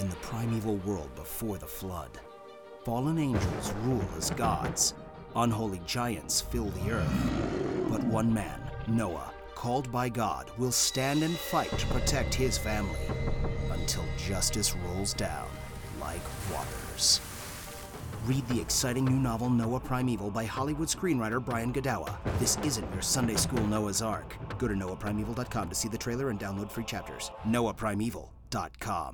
in the primeval world before the flood. Fallen angels rule as gods. Unholy giants fill the earth. But one man, Noah, called by God, will stand and fight to protect his family until justice rolls down like waters. Read the exciting new novel Noah Primeval by Hollywood screenwriter Brian Godawa. This isn't your Sunday school Noah's Ark. Go to noahprimeval.com to see the trailer and download free chapters. noahprimeval.com.